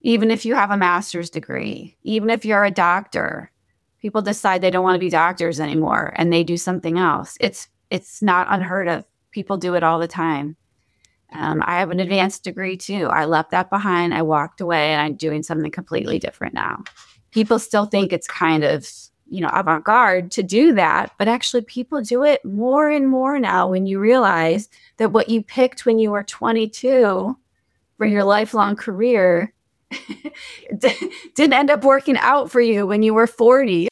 Even if you have a master's degree, even if you're a doctor, people decide they don't want to be doctors anymore and they do something else. It's not unheard of. People do it all the time. I have an advanced degree too. I left that behind. I walked away and I'm doing something completely different now. People still think it's kind of, avant-garde to do that, but actually people do it more and more now when you realize that what you picked when you were 22 for your lifelong career didn't end up working out for you when you were 40.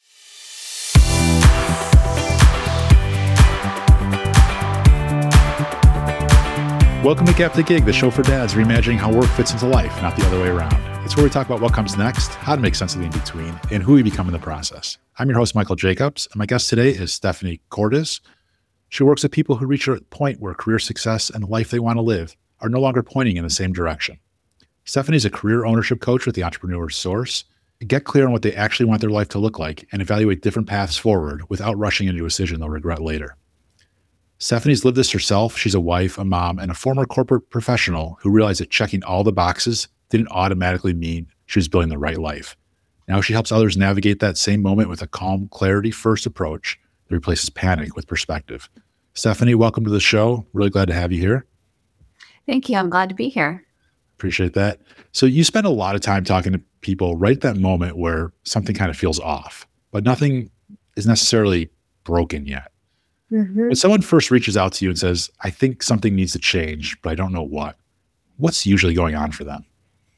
Welcome to Gap to Gig, the show for dads reimagining how work fits into life, not the other way around. It's where we talk about what comes next, how to make sense of the in-between, and who we become in the process. I'm your host, Michael Jacobs, and my guest today is Stephanie Cordes. She works with people who reach a point where career success and the life they want to live are no longer pointing in the same direction. Stephanie's a career ownership coach with the Entrepreneur's Source. Get clear on what they actually want their life to look like and evaluate different paths forward without rushing into a decision they'll regret later. Stephanie's lived this herself. She's a wife, a mom, and a former corporate professional who realized that checking all the boxes didn't automatically mean she was building the right life. Now she helps others navigate that same moment with a calm, clarity-first approach that replaces panic with perspective. Stephanie, welcome to the show. Really glad to have you here. Thank you. I'm glad to be here. Appreciate that. So you spend a lot of time talking to people right at that moment where something kind of feels off, but nothing is necessarily broken yet. Mm-hmm. When someone first reaches out to you and says, I think something needs to change, but I don't know what's usually going on for them?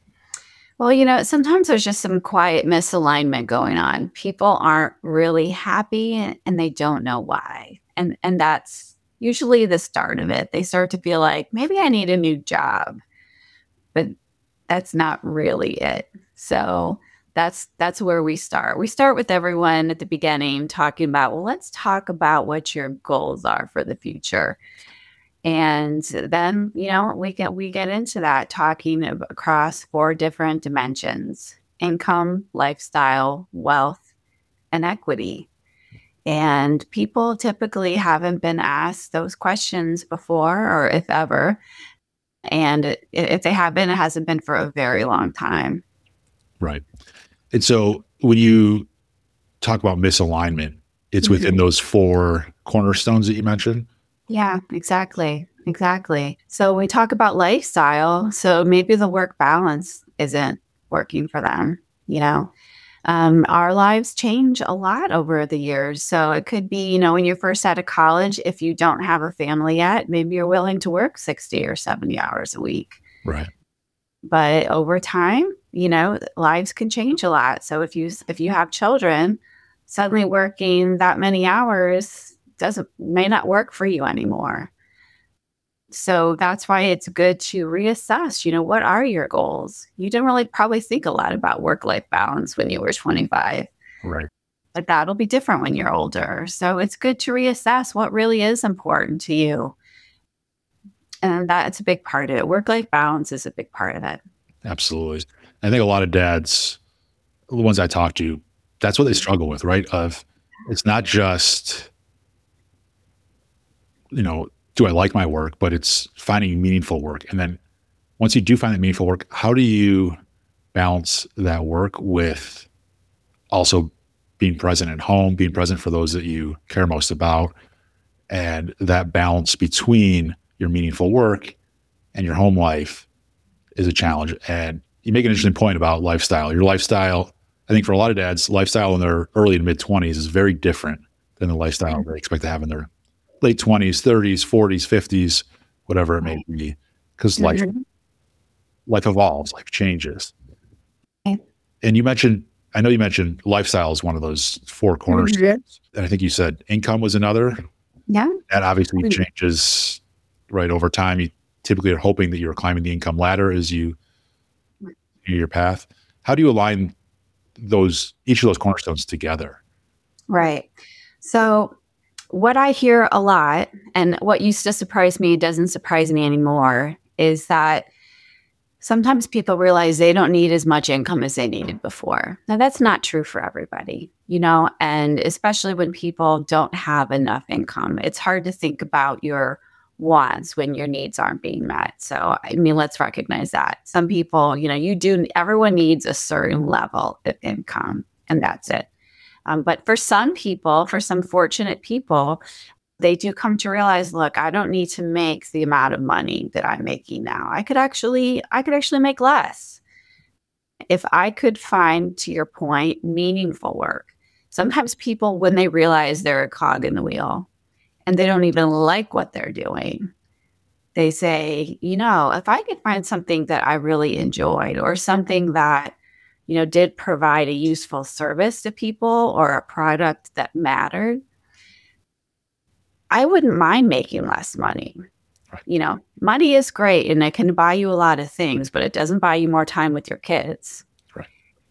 Well, sometimes there's just some quiet misalignment going on. People aren't really happy and they don't know why. And that's usually the start of it. They start to feel like, maybe I need a new job, but that's not really it. So that's where we start. We start with everyone at the beginning talking about, well, let's talk about what your goals are for the future. And then, we get into that, talking across 4 different dimensions: income, lifestyle, wealth, and equity. And people typically haven't been asked those questions before, or if ever. And if they have been, it hasn't been for a very long time. Right. And so when you talk about misalignment, it's within those 4 cornerstones that you mentioned? Yeah, exactly. So we talk about lifestyle. So maybe the work balance isn't working for them. Our lives change a lot over the years. So it could be, when you're first out of college, if you don't have a family yet, maybe you're willing to work 60 or 70 hours a week. Right. But over time, lives can change a lot. So if you have children, suddenly working that many hours may not work for you anymore. So that's why it's good to reassess, what are your goals? You didn't really probably think a lot about work-life balance when you were 25. Right. But that'll be different when you're older. So it's good to reassess what really is important to you. And that's a big part of it. Work-life balance is a big part of it. Absolutely. I think a lot of dads, the ones I talk to, that's what they struggle with, right? It's not just, do I like my work, but it's finding meaningful work. And then once you do find that meaningful work, how do you balance that work with also being present at home, being present for those that you care most about, and that balance between your meaningful work and your home life is a challenge. And you make an interesting point about lifestyle. Your lifestyle, I think for a lot of dads, lifestyle in their early to mid-20s is very different than the lifestyle they expect to have in their late 20s, 30s, 40s, 50s, whatever it may be, because life evolves, life changes. Okay. And I know you mentioned lifestyle is one of those 4 cornerstones. And I think you said income was another. Yeah. That obviously changes right over time. You typically are hoping that you're climbing the income ladder as you your path. How do you align each of those cornerstones together? Right. So what I hear a lot, and what used to surprise me doesn't surprise me anymore, is that sometimes people realize they don't need as much income as they needed before. Now, that's not true for everybody, and especially when people don't have enough income, it's hard to think about your wants when your needs aren't being met. So, I mean, let's recognize that. Some people, everyone needs a certain level of income, and that's it. But for some people, for some fortunate people, they do come to realize, look, I don't need to make the amount of money that I'm making now. I could actually make less if I could find, to your point, meaningful work. Sometimes people, when they realize they're a cog in the wheel and they don't even like what they're doing, they say, if I could find something that I really enjoyed or something that, did provide a useful service to people or a product that mattered, I wouldn't mind making less money. Right. Money is great and it can buy you a lot of things, but it doesn't buy you more time with your kids. Right.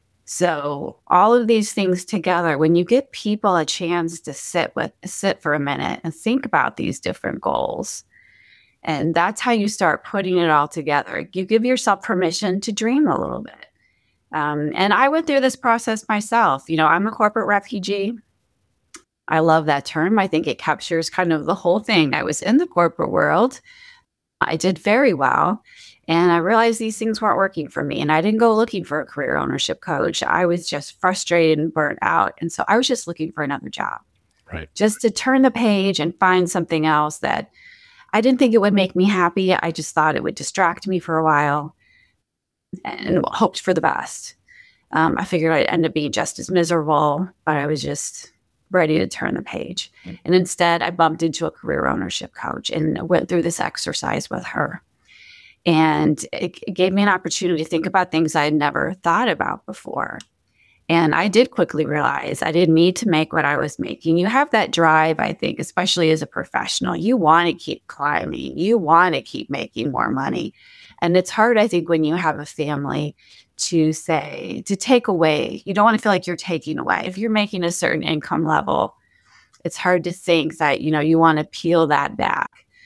So all of these things together, when you give people a chance to sit for a minute and think about these different goals, and that's how you start putting it all together. You give yourself permission to dream a little bit. And I went through this process myself. I'm a corporate refugee. I love that term. I think it captures kind of the whole thing. I was in the corporate world. I did very well. And I realized these things weren't working for me. And I didn't go looking for a career ownership coach. I was just frustrated and burnt out. And so I was just looking for another job, Right. just to turn the page and find something else that I didn't think it would make me happy. I just thought it would distract me for a while and hoped for the best. I figured I'd end up being just as miserable, but I was just ready to turn the page. And instead, I bumped into a career ownership coach and went through this exercise with her. And it gave me an opportunity to think about things I had never thought about before. And I did quickly realize I didn't need to make what I was making. You have that drive, I think, especially as a professional. You want to keep climbing. You want to keep making more money. And it's hard, I think, when you have a family to take away. You don't want to feel like you're taking away. If you're making a certain income level, it's hard to think that, you want to peel that back.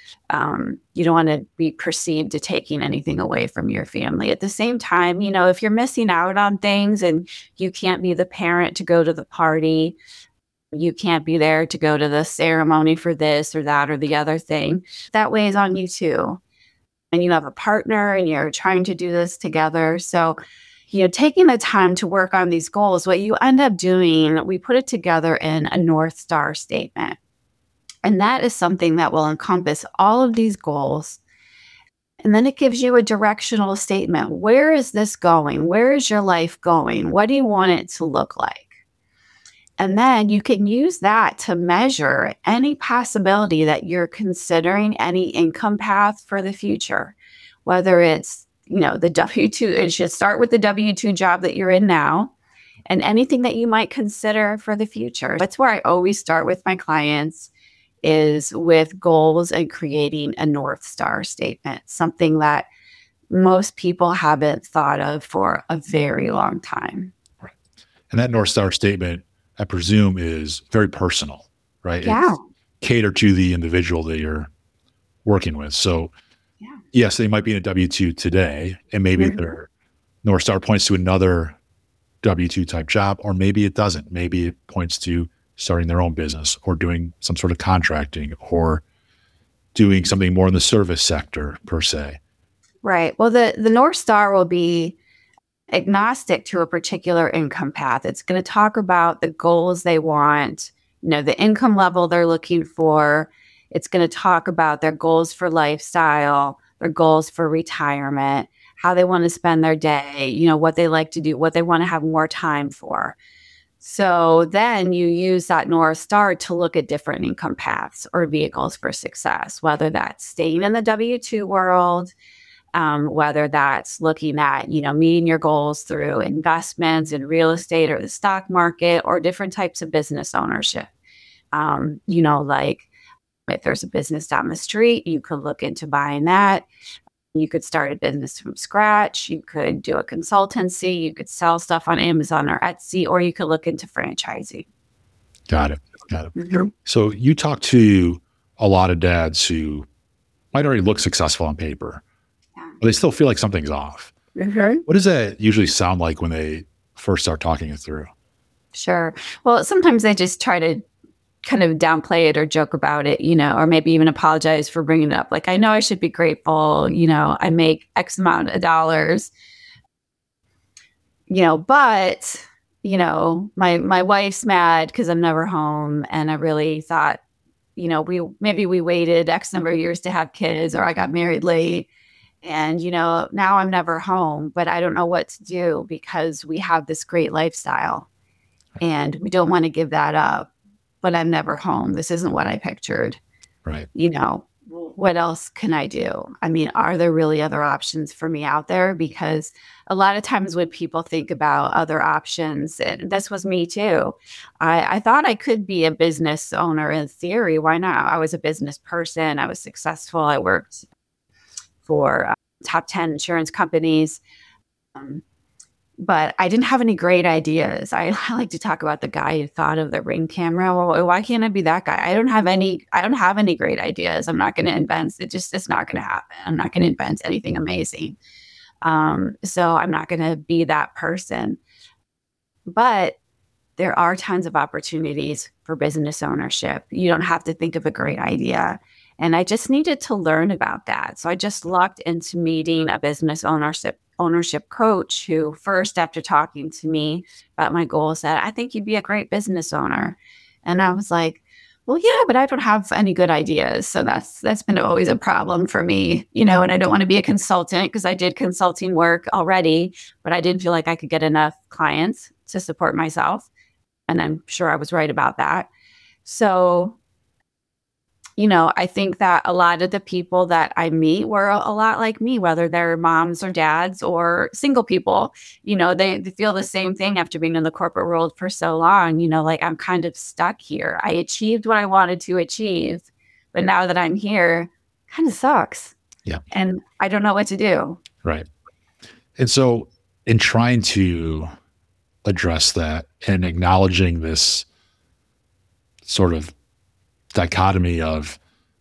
You don't want to be perceived to taking anything away from your family. At the same time, if you're missing out on things and you can't be the parent to go to the party, you can't be there to go to the ceremony for this or that or the other thing, that weighs on you too. And you have a partner and you're trying to do this together. So, taking the time to work on these goals, what you end up doing, we put it together in a North Star statement. And that is something that will encompass all of these goals. And then it gives you a directional statement. Where is this going? Where is your life going? What do you want it to look like? And then you can use that to measure any possibility that you're considering, any income path for the future, whether it's, the W-2, it should start with the W-2 job that you're in now and anything that you might consider for the future. That's where I always start with my clients, is with goals and creating a North Star statement, something that most people haven't thought of for a very long time. Right. And that North Star statement, I presume, is very personal, right? Yeah. It's catered to the individual that you're working with. So yes, they might be in a W-2 today, and maybe their North Star points to another W-2 type job, or maybe it doesn't. Maybe it points to starting their own business or doing some sort of contracting or doing something more in the service sector per se. Right. Well, the North Star will be agnostic to a particular income path. It's going to talk about the goals they want, the income level they're looking for. It's going to talk about their goals for lifestyle, their goals for retirement, how they want to spend their day, what they like to do, what they want to have more time for. So then you use that North Star to look at different income paths or vehicles for success, whether that's staying in the W-2 world, whether that's looking at, meeting your goals through investments in real estate or the stock market or different types of business ownership. Like if there's a business down the street, you could look into buying that. You could start a business from scratch. You could do a consultancy. You could sell stuff on Amazon or Etsy, or you could look into franchising. Got it. Mm-hmm. So you talk to a lot of dads who might already look successful on paper, but they still feel like something's off. Mm-hmm. What does that usually sound like when they first start talking it through? Sure. Well, sometimes they just try to kind of downplay it or joke about it, or maybe even apologize for bringing it up. Like, I know I should be grateful, I make X amount of dollars, but, my wife's mad because I'm never home. And I really thought, we waited X number of years to have kids, or I got married late. And, now I'm never home, but I don't know what to do because we have this great lifestyle and we don't want to give that up, but I'm never home. This isn't what I pictured. Right. What else can I do? I mean, are there really other options for me out there? Because a lot of times when people think about other options, and this was me too, I thought I could be a business owner in theory. Why not? I was a business person. I was successful. I worked for top 10 insurance companies. But I didn't have any great ideas. I like to talk about the guy who thought of the Ring camera. Well, why can't I be that guy? I don't have any great ideas. I'm not going to invent. It's not going to happen. I'm not going to invent anything amazing. So I'm not going to be that person. But there are tons of opportunities for business ownership. You don't have to think of a great idea. And I just needed to learn about that. So I just lucked into meeting a business ownership coach who first, after talking to me about my goals, said, I think you'd be a great business owner. And I was like, well, yeah, but I don't have any good ideas. So that's been always a problem for me, and I don't want to be a consultant because I did consulting work already, but I didn't feel like I could get enough clients to support myself. And I'm sure I was right about that. So I think that a lot of the people that I meet were a lot like me, whether they're moms or dads or single people. They feel the same thing after being in the corporate world for so long, like I'm kind of stuck here. I achieved what I wanted to achieve, but now that I'm here, kind of sucks. Yeah. And I don't know what to do. Right. And so in trying to address that and acknowledging this sort of dichotomy of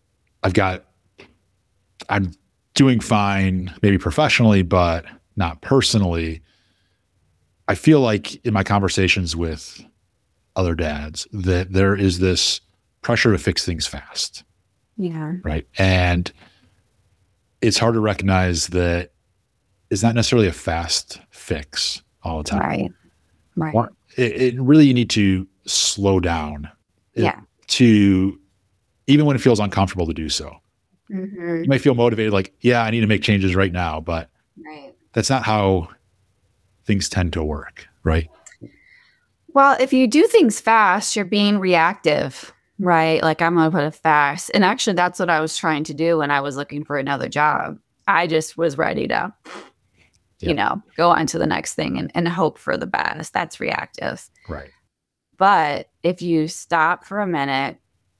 I'm doing fine, maybe professionally, but not personally. I feel like in my conversations with other dads that there is this pressure to fix things fast. Yeah. Right. And it's hard to recognize that it's not necessarily a fast fix all the time. Right. It really, you need to slow down. Yeah. To even when it feels uncomfortable to do so. Mm-hmm. You might feel motivated, like, yeah, I need to make changes right now, but that's not how things tend to work, right? Well, if you do things fast, you're being reactive, right? Like, I'm going to put it fast. And actually, that's what I was trying to do when I was looking for another job. I just was ready to, go on to the next thing and hope for the best. That's reactive. Right. But if you stop for a minute,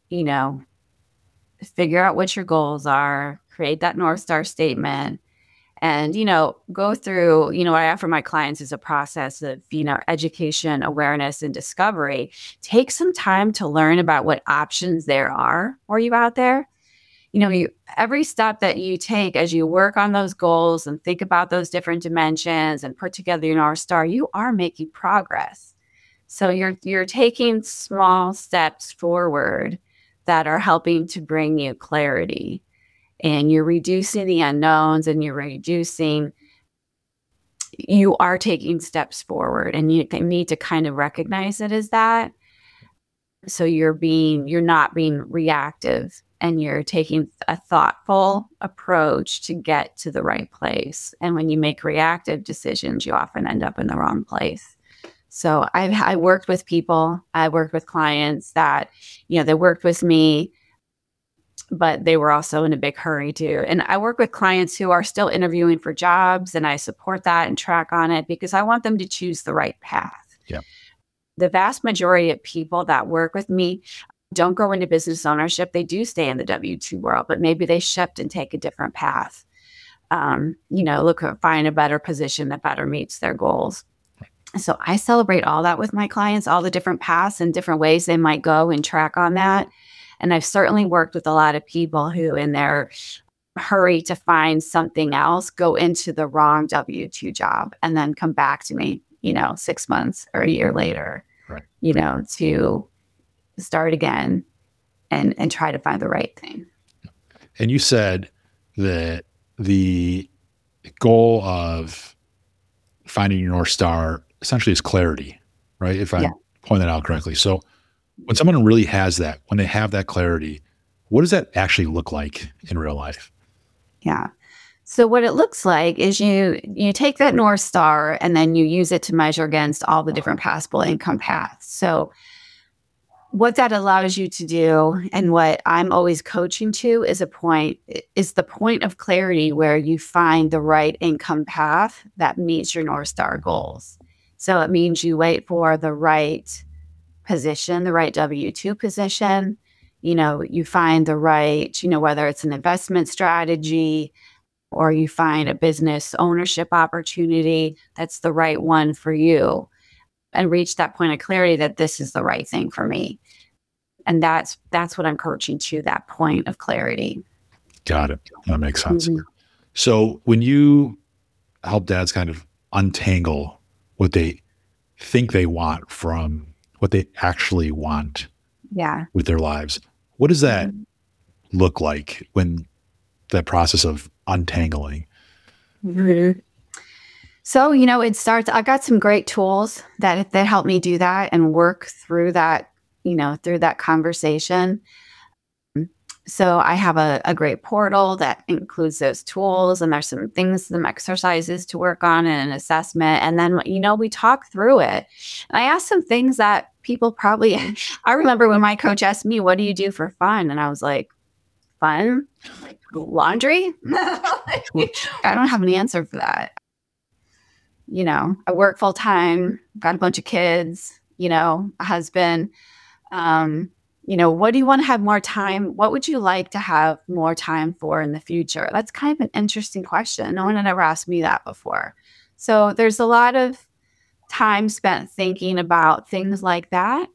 figure out what your goals are, create that North Star statement, and, go through, what I offer my clients is a process of, education, awareness, and discovery. Take some time to learn about what options there are for you out there. Every step that you take as you work on those goals and think about those different dimensions and put together your North Star, you are making progress. So you're taking small steps forward that are helping to bring you clarity, and you're reducing the unknowns, and you are taking steps forward, and you need to kind of recognize it as that. So you're not being reactive, and you're taking a thoughtful approach to get to the right place. And when you make reactive decisions, you often end up in the wrong place. So I worked with people, I worked with clients that, they worked with me, but they were also in a big hurry too. And I work with clients who are still interviewing for jobs, and I support that and track on it because I want them to choose the right path. Yeah. The vast majority of people that work with me don't go into business ownership. They do stay in the W-2 world, but maybe they shift and take a different path. Find a better position that better meets their goals. So I celebrate all that with my clients, all the different paths and different ways they might go, and track on that. And I've certainly worked with a lot of people who, in their hurry to find something else, go into the wrong W-2 job and then come back to me, 6 months or a year later, right. To start again and try to find the right thing. And you said that the goal of finding your North Star essentially is clarity, right? If I Yeah. point that out correctly. So when someone really has that, when they have that clarity, what does that actually look like in real life? Yeah. So what it looks like is you take that North Star and then you use it to measure against all the different possible income paths. So what that allows you to do and what I'm always coaching to is the point of clarity where you find the right income path that meets your North Star goals. So it means you wait for the right position, the right W-2 position. You find the right, whether it's an investment strategy or you find a business ownership opportunity that's the right one for you, and reach that point of clarity that this is the right thing for me. And that's what I'm coaching to, that point of clarity. Got it. That makes sense. Mhm. So when you help dads kind of untangle what they think they want from what they actually want Yeah. with their lives, what does that Mhm. look like when that process of untangling? Mhm. So, it starts, I got some great tools that help me do that and work through that, through that conversation. So I have a great portal that includes those tools, and there's some things, some exercises to work on and an assessment. And then, we talk through it. And I asked some things that people probably, I remember when my coach asked me, what do you do for fun? And I was like, fun? Like laundry? I don't have an answer for that. I work full time, got a bunch of kids, a husband. Um, what do you want to have more time? What would you like to have more time for in the future? That's kind of an interesting question. No one had ever asked me that before. So there's a lot of time spent thinking about things like that.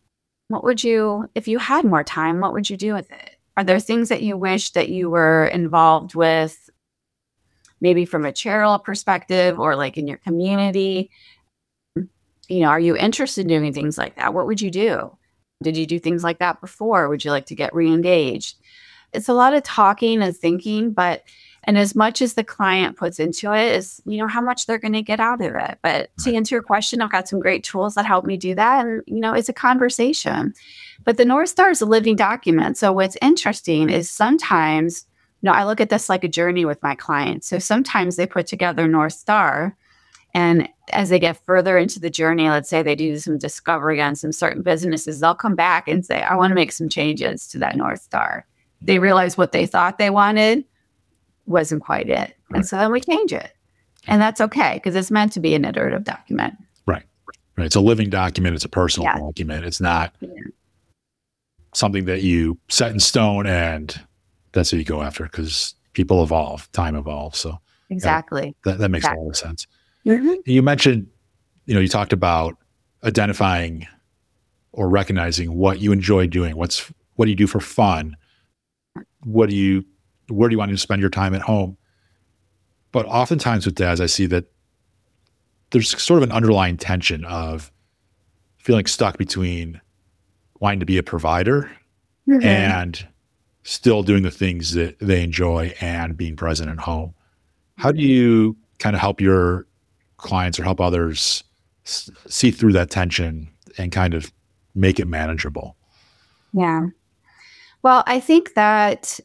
If you had more time, what would you do with it? Are there things that you wish that you were involved with, maybe from a charitable perspective or like in your community? Are you interested in doing things like that? What would you do? Did you do things like that before? Would you like to get re-engaged? It's a lot of talking and thinking, and as much as the client puts into it is, how much they're going to get out of it. But to answer your question, I've got some great tools that help me do that. And, it's a conversation. But the North Star is a living document. So what's interesting is sometimes, I look at this like a journey with my clients. So sometimes they put together North Star, and as they get further into the journey, let's say they do some discovery on some certain businesses, they'll come back and say, I want to make some changes to that North Star. They realize what they thought they wanted wasn't quite it. And so then we change it. And that's okay, because it's meant to be an iterative document. Right. It's a living document. It's a personal document. It's not something that you set in stone and that's what you go after, because people evolve, time evolves. So exactly. That makes a lot of sense. Mm-hmm. You mentioned, you talked about identifying or recognizing what you enjoy doing. What do you do for fun? Where do you want to spend your time at home? But oftentimes with dads, I see that there's sort of an underlying tension of feeling stuck between wanting to be a provider and still doing the things that they enjoy and being present at home. How do you kind of help your clients or help others see through that tension and kind of make it manageable? Yeah. Well, I think that,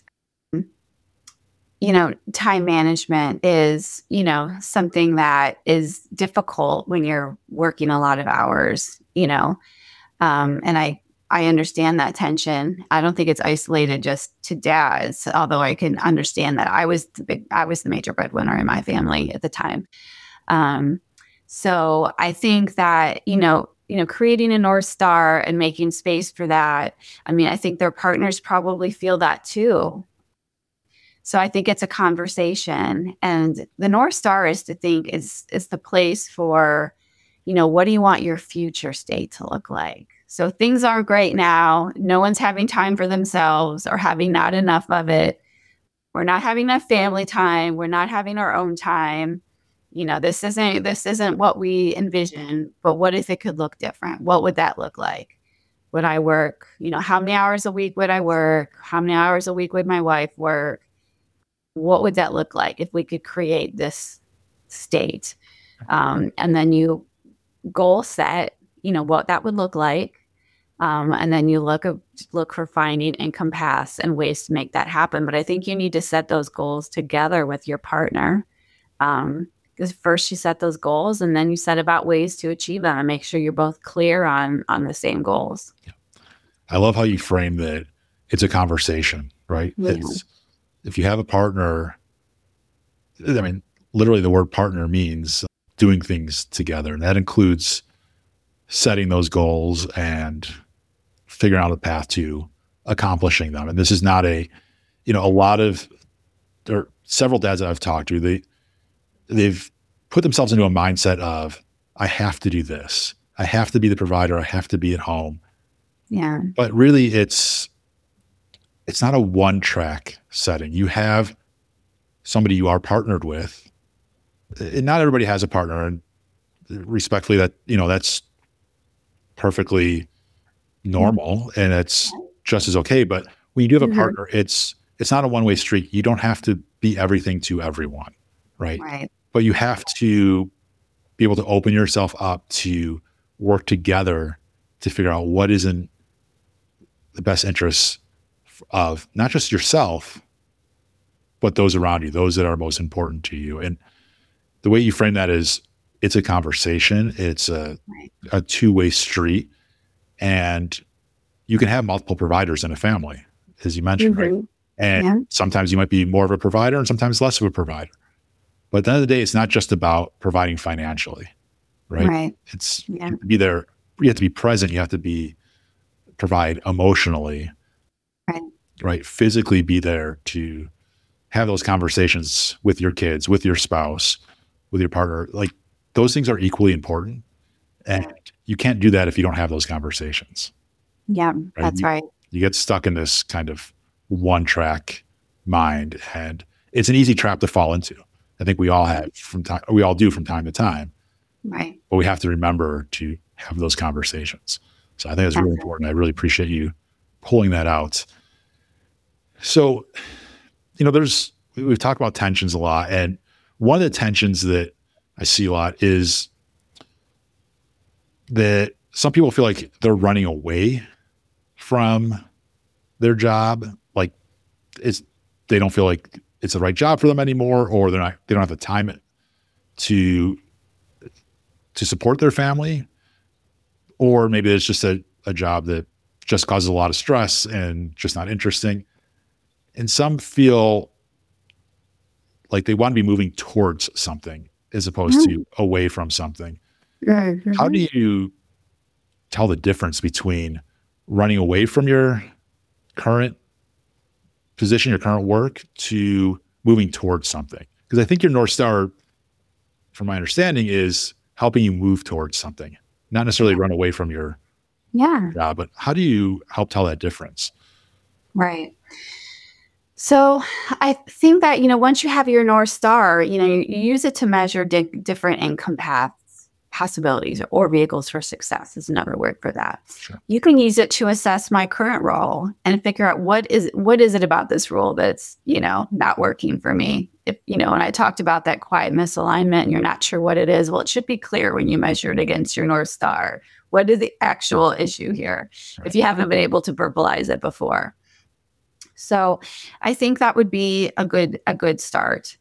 time management is, something that is difficult when you're working a lot of hours, and I understand that tension. I don't think it's isolated just to dads, although I can understand that I was the major breadwinner in my family at the time. So I think that, creating a North Star and making space for that. I mean, I think their partners probably feel that too. So I think it's a conversation, and the North Star is to think is the place for, what do you want your future state to look like? So things aren't great now. No one's having time for themselves or having not enough of it. We're not having enough family time. We're not having our own time. This isn't what we envision, but what if it could look different? What would that look like? would I work? How many hours a week would I work? How many hours a week would my wife work? What would that look like if we could create this state? And then you goal set, what that would look like. And then you look for finding income paths and ways to make that happen. But I think you need to set those goals together with your partner. Because first you set those goals and then you set about ways to achieve them and make sure you're both clear on the same goals. I love how you frame that it's a conversation, right? Yeah. If you have a partner, I mean, literally the word partner means doing things together. And that includes setting those goals and figuring out a path to accomplishing them. And this is not there are several dads that I've talked to, they've put themselves into a mindset of, I have to do this. I have to be the provider. I have to be at home. Yeah. But really it's not a one track setting. You have somebody you are partnered with, and not everybody has a partner, and respectfully that's perfectly normal and it's just as okay. But when you do have a partner, it's not a one-way street. You don't have to be everything to everyone. Right. But you have to be able to open yourself up to work together to figure out what is in the best interests of not just yourself, but those around you, those that are most important to you. And the way you frame that is it's a conversation. It's a two-way street. And you can have multiple providers in a family, as you mentioned, right? And sometimes you might be more of a provider and sometimes less of a provider. But at the end of the day, it's not just about providing financially, right? It's you have to be there. You have to be present. You have to provide emotionally, right? Physically be there to have those conversations with your kids, with your spouse, with your partner. Like those things are equally important. And you can't do that if you don't have those conversations. Yeah, right? That's right. You get stuck in this kind of one track mind, and it's an easy trap to fall into. I think we all do from time to time. Right. But we have to remember to have those conversations. So I think that's really important. I really appreciate you pulling that out. So, we've talked about tensions a lot, and one of the tensions that I see a lot is that some people feel like they're running away from their job. Like they don't feel like it's the right job for them anymore, or they don't have the time to support their family, or maybe it's just a job that just causes a lot of stress and just not interesting. And some feel like they want to be moving towards something as opposed to away from something. How do you tell the difference between running away from your current position, your current work, to moving towards something? Because I think your North Star, from my understanding, is helping you move towards something, not necessarily run away from your job. But how do you help tell that difference? Right. So I think that, once you have your North Star, you use it to measure different income paths, possibilities, or vehicles for success is another word for that. Sure. You can use it to assess my current role and figure out what is it about this role that's, not working for me. If, and I talked about that quiet misalignment and you're not sure what it is. Well, it should be clear when you measure it against your North Star. What is the actual issue here? Right. If you haven't been able to verbalize it before. So I think that would be a good start.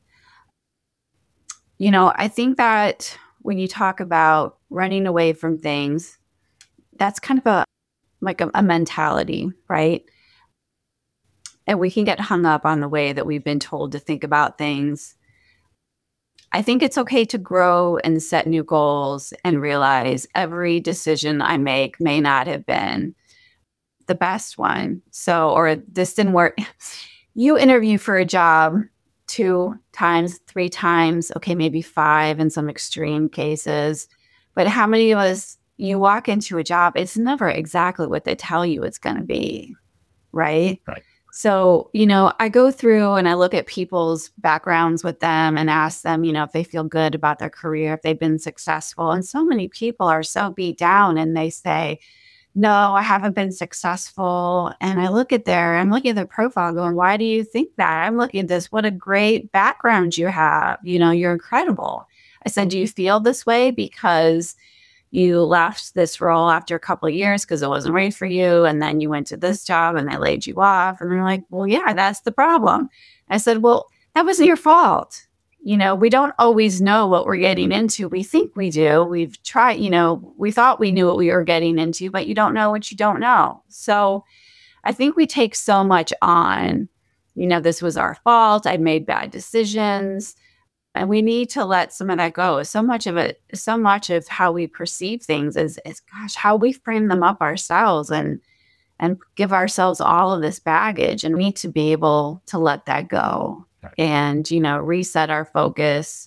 I think that when you talk about running away from things, that's kind of a mentality, right? And we can get hung up on the way that we've been told to think about things. I think it's okay to grow and set new goals and realize every decision I make may not have been the best one. Or this didn't work. You interview for a job 2 times, 3 times, okay, maybe 5 in some extreme cases. But how many of us, you walk into a job, it's never exactly what they tell you it's going to be, right? Right. So, I go through and I look at people's backgrounds with them and ask them, if they feel good about their career, if they've been successful. And so many people are so beat down and they say, no, I haven't been successful. And I'm looking at the profile going, why do you think that? I'm looking at this. What a great background you have. You're incredible. I said, do you feel this way because you left this role after a couple of years because it wasn't right for you? And then you went to this job and they laid you off. And they're like, well, yeah, that's the problem. I said, well, that wasn't your fault. We don't always know what we're getting into. We think we do. We've tried, we thought we knew what we were getting into, but you don't know what you don't know. So I think we take so much on, this was our fault. I made bad decisions. And we need to let some of that go. So much of how we perceive things is gosh, how we frame them up ourselves and give ourselves all of this baggage. And we need to be able to let that go. Right. And, reset our focus.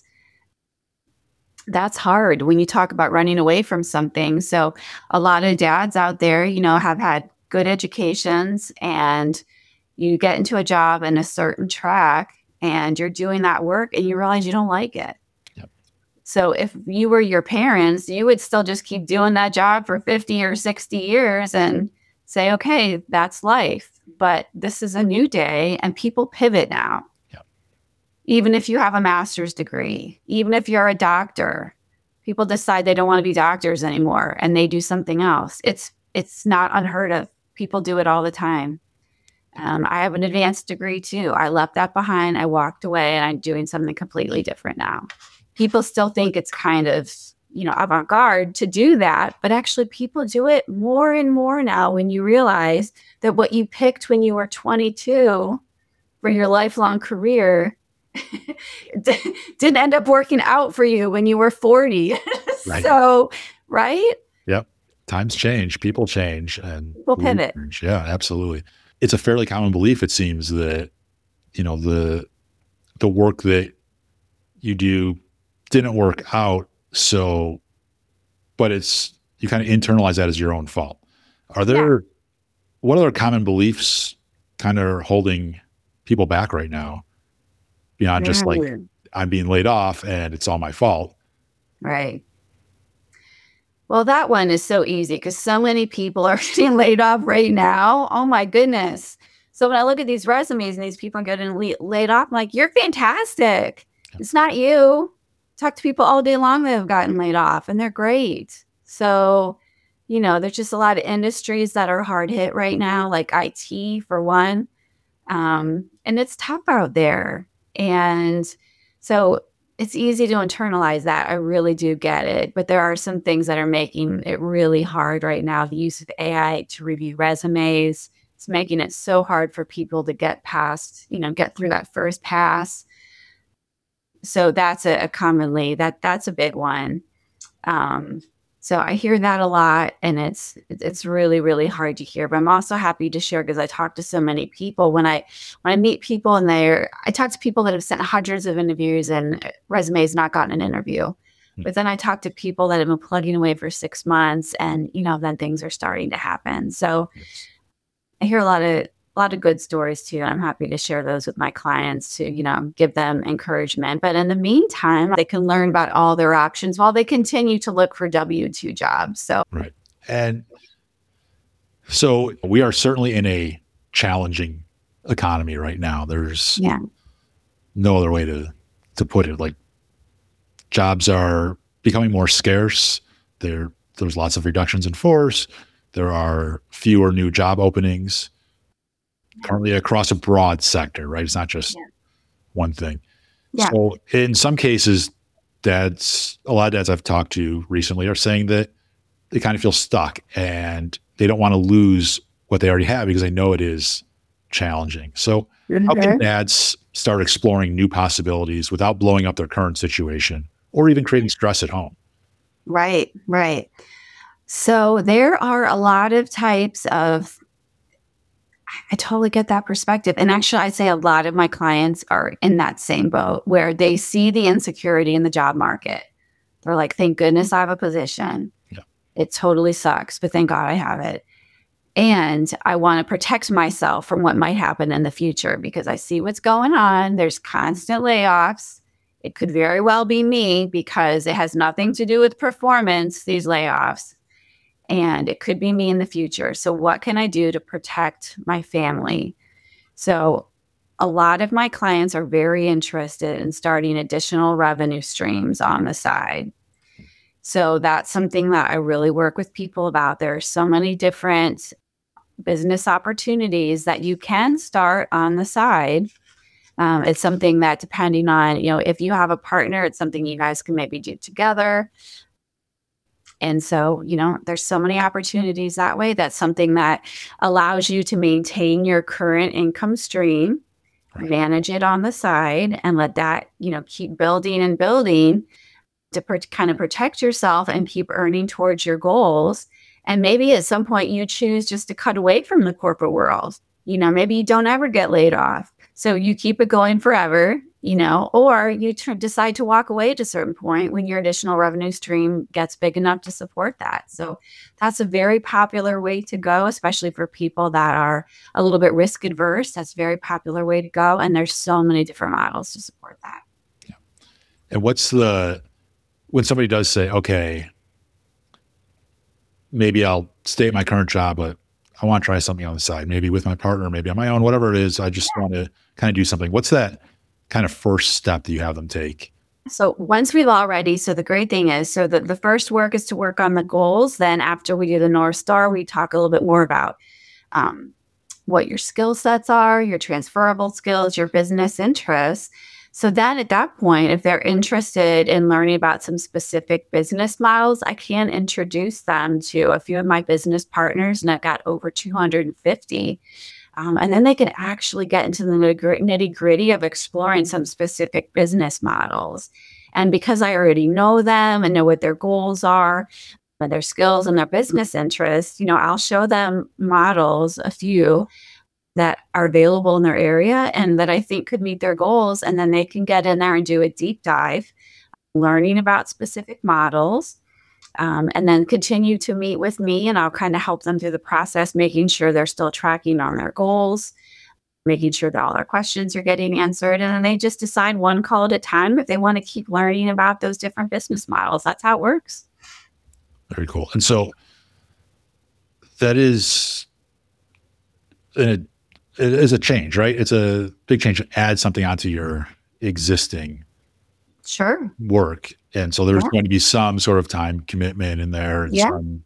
That's hard when you talk about running away from something. So a lot of dads out there, have had good educations, and you get into a job in a certain track and you're doing that work and you realize you don't like it. Yep. So if you were your parents, you would still just keep doing that job for 50 or 60 years and say, okay, that's life. But this is a new day and people pivot now. Even if you have a master's degree, even if you're a doctor, people decide they don't want to be doctors anymore and they do something else. It's not unheard of. People do it all the time. I have an advanced degree too. I left that behind. I walked away and I'm doing something completely different now. People still think it's kind of, avant-garde to do that, but actually people do it more and more now when you realize that what you picked when you were 22 for your lifelong career didn't end up working out for you when you were 40. Right. So, right? Yep. Times change, people change, and people pivot. Change. Yeah, absolutely. It's a fairly common belief, it seems, that, the work that you do didn't work out. So, but you kind of internalize that as your own fault. What other common beliefs kind of holding people back right now? Beyond just like, I'm being laid off and it's all my fault. Right. Well, that one is so easy because so many people are getting laid off right now. Oh my goodness. So when I look at these resumes and these people are getting laid off, I'm like, you're fantastic. It's not you. Talk to people all day long that have gotten laid off and they're great. So, there's just a lot of industries that are hard hit right now, like IT for one. And it's tough out there. And so it's easy to internalize that. I really do get it. But there are some things that are making it really hard right now. The use of AI to review resumes, it's making it so hard for people to get past, get through that first pass. So that's that's a big one. So I hear that a lot, and it's really, really hard to hear. But I'm also happy to share because I talk to so many people. When I meet people and I talk to people that have sent hundreds of interviews and resumes not gotten an interview. Mm-hmm. But then I talk to people that have been plugging away for 6 months, and then things are starting to happen. So I hear a lot of good stories too. And I'm happy to share those with my clients to, give them encouragement. But in the meantime, they can learn about all their options while they continue to look for W-2 jobs. So, right. And so we are certainly in a challenging economy right now. There's no other way to put it. Like, jobs are becoming more scarce. There's lots of reductions in force. There are fewer new job openings currently across a broad sector, right? It's not just one thing. Yeah. So in some cases, a lot of dads I've talked to recently are saying that they kind of feel stuck and they don't want to lose what they already have because they know it is challenging. So how can dads start exploring new possibilities without blowing up their current situation or even creating stress at home? Right. So there are a lot of types of, I totally get that perspective. And actually, I'd say a lot of my clients are in that same boat where they see the insecurity in the job market. They're like, thank goodness I have a position. Yeah. It totally sucks, but thank God I have it. And I want to protect myself from what might happen in the future because I see what's going on. There's constant layoffs. It could very well be me because it has nothing to do with performance, these layoffs. and it could be me in the future. So what can I do to protect my family? So a lot of my clients are very interested in starting additional revenue streams on the side. So that's something that I really work with people about. There are so many different business opportunities that you can start on the side. It's something that, depending on, if you have a partner, it's something you guys can maybe do together. And so, there's so many opportunities that way. That's something that allows you to maintain your current income stream, Right. manage it on the side, and let that, keep building and building to kind of protect yourself and keep earning towards your goals. And maybe at some point you choose just to cut away from the corporate world. Maybe you don't ever get laid off. So you keep it going forever, or you decide to walk away at a certain point when your additional revenue stream gets big enough to support that. So that's a very popular way to go, especially for people that are a little bit risk adverse. That's a very popular way to go. And there's so many different models to support that. Yeah. And when somebody does say, okay, maybe I'll stay at my current job, but I want to try something on the side, maybe with my partner, maybe on my own, whatever it is, I just want to kind of do something. What's that kind of first step that you have them take? So once we've already, so the great thing is, so the first work is to work on the goals. Then after we do the North Star, we talk a little bit more about what your skill sets are, your transferable skills, your business interests. So then at that point, if they're interested in learning about some specific business models, I can introduce them to a few of my business partners, and I've got over 250. And then they can actually get into the nitty gritty of exploring some specific business models. And because I already know them and know what their goals are, and their skills and their business interests, I'll show them models, a few that are available in their area and that I think could meet their goals. And then they can get in there and do a deep dive, learning about specific models, and then continue to meet with me, and I'll kind of help them through the process, making sure they're still tracking on their goals, making sure that all their questions are getting answered. And then they just decide one call at a time if they want to keep learning about those different business models. That's how it works. Very cool. And so that is it is a change, right? It's a big change to add something onto your existing Sure. work. And so there's going to be some sort of time commitment in there and some,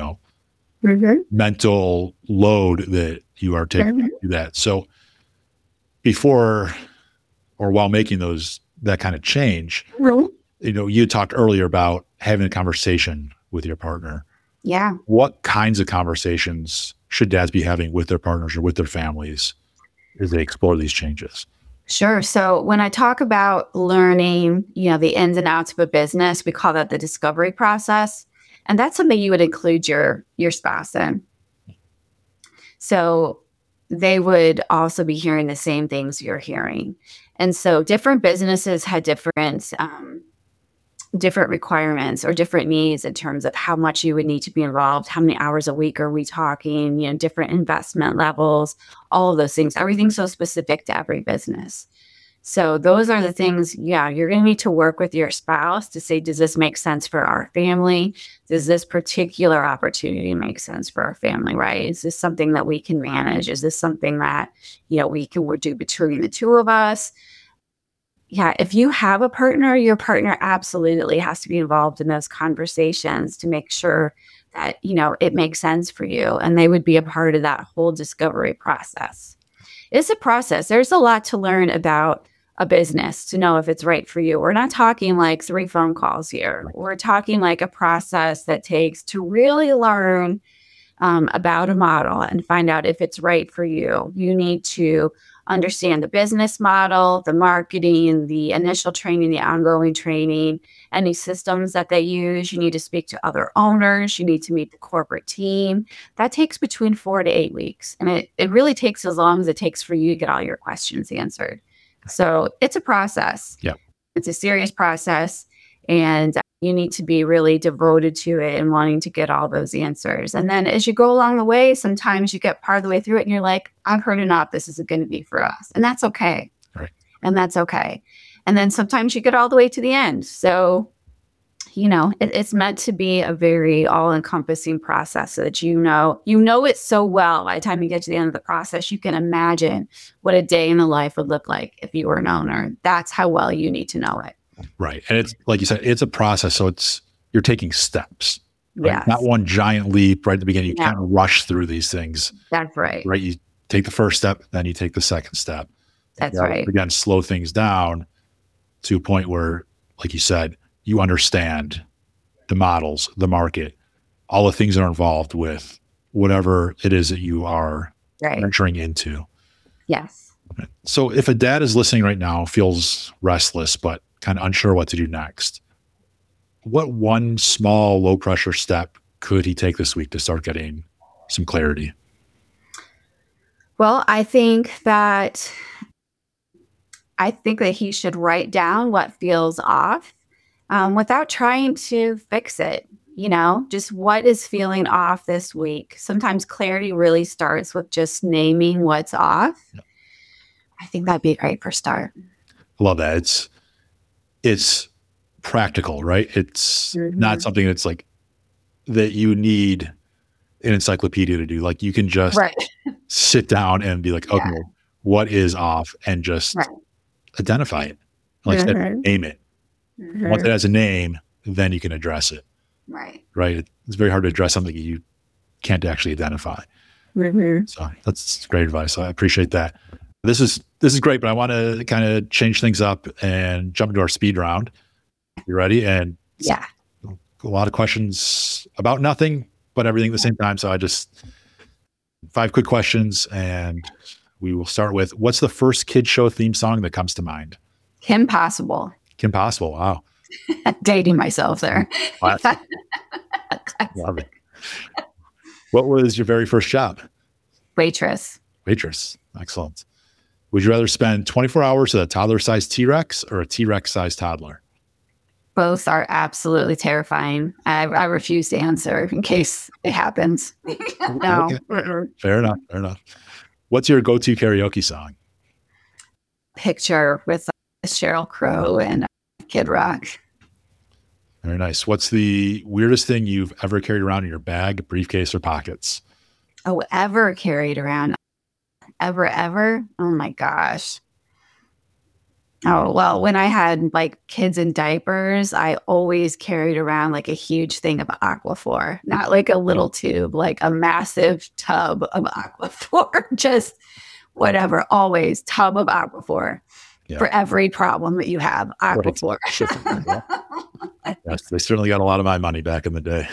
mental load that you are taking to do that. So before or while making that kind of change, you talked earlier about having a conversation with your partner. Yeah. What kinds of conversations should dads be having with their partners or with their families as they explore these changes? Sure. So when I talk about learning, the ins and outs of a business, we call that the discovery process. And that's something you would include your spouse in. So they would also be hearing the same things you're hearing. And so different businesses had different requirements or different needs in terms of how much you would need to be involved, how many hours a week are we talking, different investment levels, all of those things. Everything's so specific to every business. So those are the things, you're going to need to work with your spouse to say, does this make sense for our family? Does this particular opportunity make sense for our family, right? Is this something that we can manage? Is this something that, we can do between the two of us? Yeah, if you have a partner, your partner absolutely has to be involved in those conversations to make sure that, it makes sense for you. And they would be a part of that whole discovery process. It's a process. There's a lot to learn about a business to know if it's right for you. We're not talking like 3 phone calls here. We're talking like a process that takes to really learn about a model and find out if it's right for you. You need to understand the business model, the marketing, the initial training, the ongoing training, any systems that they use. You need to speak to other owners. You need to meet the corporate team. That takes between 4 to 8 weeks. And it really takes as long as it takes for you to get all your questions answered. So it's a process. Yeah. It's a serious process. And you need to be really devoted to it and wanting to get all those answers. And then as you go along the way, sometimes you get part of the way through it and you're like, I've heard enough. This isn't going to be for us. And that's okay. Right. And that's okay. And then sometimes you get all the way to the end. So it's meant to be a very all-encompassing process so that it so well. By the time you get to the end of the process, you can imagine what a day in the life would look like if you were an owner. That's how well you need to know it. Right. And it's like you said, it's a process. So you're taking steps. Right? Yes. Not one giant leap right at the beginning. You can't rush through these things. That's right. Right. You take the first step, then you take the second step. That's right. Again, slow things down to a point where, like you said, you understand the models, the market, all the things that are involved with whatever it is that you are venturing into. Yes. So if a dad is listening right now, feels restless, but kind of unsure what to do next, what one small low pressure step could he take this week to start getting some clarity? Well, I think that he should write down what feels off without trying to fix it. Just what is feeling off this week. Sometimes clarity really starts with just naming what's off. Yep. I think that'd be a great first start. I love that. It's practical, right? It's not something that's like that you need an encyclopedia to do. Like you can just sit down and be like, okay, what is off, and just identify it. Like name it. Once it has a name, then you can address it. Right. It's very hard to address something you can't actually identify. So that's great advice. I appreciate that. This is great, but I want to kind of change things up and jump into our speed round. You ready? And a lot of questions about nothing, but everything at the same time. So 5 quick questions, and we will start with, what's the first kid show theme song that comes to mind? Kim Possible. Kim Possible. Wow. Dating myself there. Love it. What was your very first job? Waitress. Excellent. Would you rather spend 24 hours with a toddler-sized T-Rex or a T-Rex-sized toddler? Both are absolutely terrifying. I refuse to answer in case it happens. No. Okay. Fair enough. What's your go-to karaoke song? Picture with Sheryl Crow and Kid Rock. Very nice. What's the weirdest thing you've ever carried around in your bag, briefcase, or pockets? Oh, ever carried around? Ever? Oh my gosh. Oh, well, when I had like kids in diapers, I always carried around like a huge thing of Aquaphor, not like a little tube, like a massive tub of Aquaphor, just whatever, always tub of Aquaphor for every problem that you have. Aquaphor. Yes, they certainly got a lot of my money back in the day.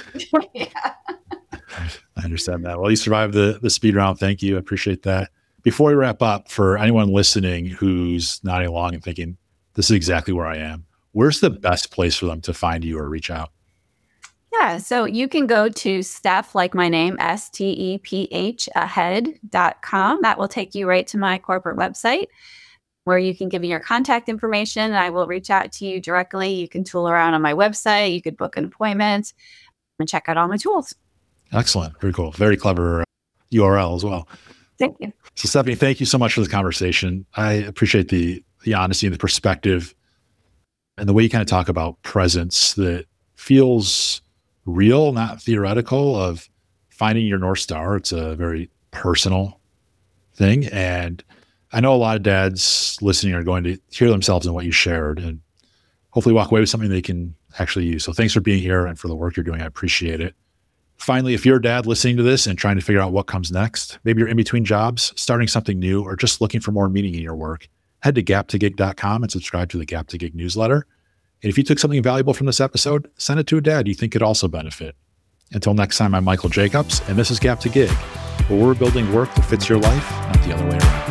I understand that. Well, you survived the speed round. Thank you. I appreciate that. Before we wrap up, for anyone listening who's nodding along and thinking, this is exactly where I am, where's the best place for them to find you or reach out? Yeah, so you can go to Steph, like my name, STEPH, ahead.com. That will take you right to my corporate website where you can give me your contact information and I will reach out to you directly. You can tool around on my website. You could book an appointment and check out all my tools. Excellent. Very cool. Very clever URL as well. Thank you. So Stephanie, thank you so much for this conversation. I appreciate the honesty and the perspective and the way you kind of talk about presence that feels real, not theoretical, of finding your North Star. It's a very personal thing. And I know a lot of dads listening are going to hear themselves in what you shared and hopefully walk away with something they can actually use. So thanks for being here and for the work you're doing. I appreciate it. Finally, if you're a dad listening to this and trying to figure out what comes next, maybe you're in between jobs, starting something new, or just looking for more meaning in your work, head to gap2gig.com and subscribe to the Gap to Gig newsletter. And if you took something valuable from this episode, send it to a dad you think could also benefit. Until next time, I'm Michael Jacobs, and this is Gap to Gig, where we're building work that fits your life, not the other way around.